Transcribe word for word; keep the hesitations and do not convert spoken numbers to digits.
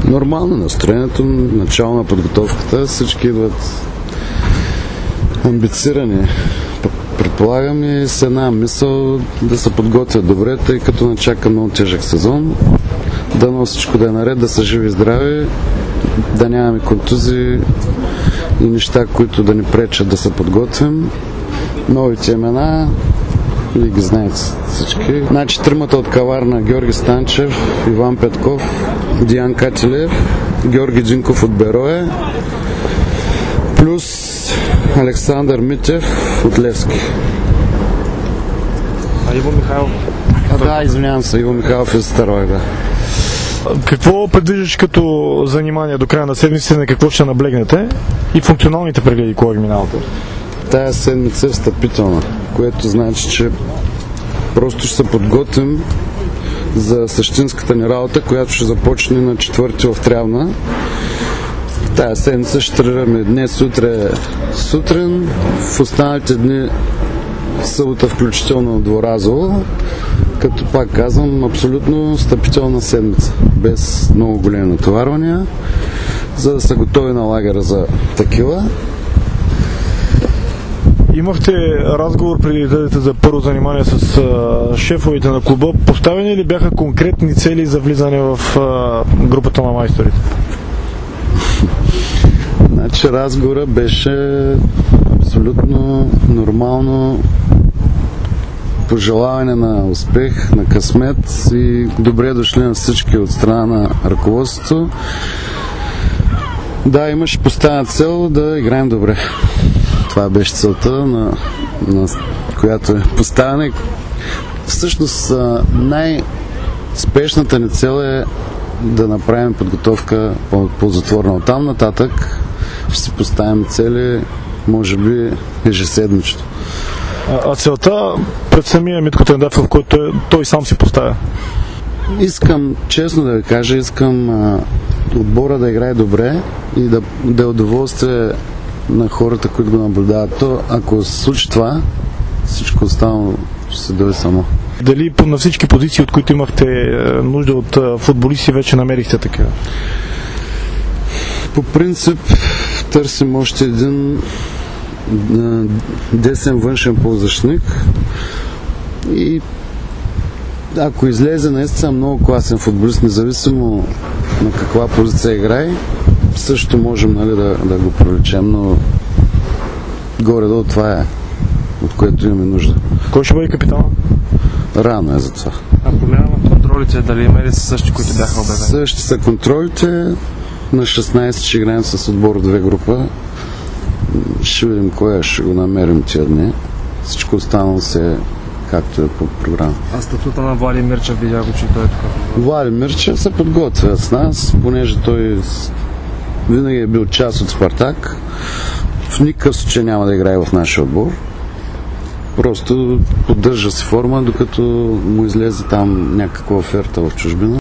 Нормално настроението, начало на подготовката, всички идват амбицирани. Предполагам и с една мисъл да се подготвят добре, тъй като начака много тежък сезон. Дано всичко да е наред, да са живи и здрави, да нямаме контузии и неща, които да ни пречат да се подготвим. Новите имена, вие ги знаете всички. Значи тримата от Каварна: Георги Станчев, Иван Петков, Диан Кателев, Георги Динков от Берое, плюс Александър Митев от Левски. А Иво Михайлов? А, да, извинявам се, Иво Михайлов е Старой, да. Какво предвиждаш като занимание до края на седмицата, на какво ще наблегнете и функционалните прегледи, кога ги миналате? Тая седмица е встъпителна, което значи, че просто ще се подготвим за същинската ни работа, която ще започне на четвърти в Трявна. Тая седмица ще тренираме днес, утре сутрин, в останалите дни събота включително дворазово, като пак казвам, абсолютно встъпителна седмица, без много големи натоварвания, за да са готови на лагера за такива. Имахте разговор преди да дадете за първо занимание с а, шефовете на клуба. Поставени ли бяха конкретни цели за влизане в а, групата на майсторите? Значи разговора беше абсолютно нормално, пожелаване на успех, на късмет и добре дошли на всички от страна на ръководството. Да, имаше поставена цел да играем добре. Това беше целта, на, на която е поставена. Всъщност най-спешната ни цел е да направим подготовка по-затворна. От там нататък ще си поставим цели, може би ежеседмично. А, а целта пред самия Митко Трендафилов, който е, той сам си поставя? Искам, честно да ви кажа, искам а, отбора да играе добре и да, да е удоволствие на хората, които го наблюдават. То, ако се случи това, всичко останало ще се дойде само. Дали на всички позиции, от които имахте нужда от футболисти, вече намерихте такива? По принцип търсим още един десен външен полузащитник и ако излезе наистина много класен футболист, независимо на каква позиция играе, също можем, нали, да, да го привлечем, но горе-долу това е, от което имаме нужда. Кой ще бъде капитана? Рано е за това. А промяна на контролите, дали има ли са същи, които бяха обявени? Същи са контролите. На шестнайсети ще играем с отбор от две група. Ще видим кое ще го намерим тия дни. Всичко останало се както е по програма. А статута на Вали Мирчев, видя го, че той е тук? Вали Мирчев се подготвя с нас, понеже той винаги е бил част от Спартак. В никакъв случай няма да играе в нашия отбор. Просто поддържа си форма, докато му излезе там някаква оферта в чужбина.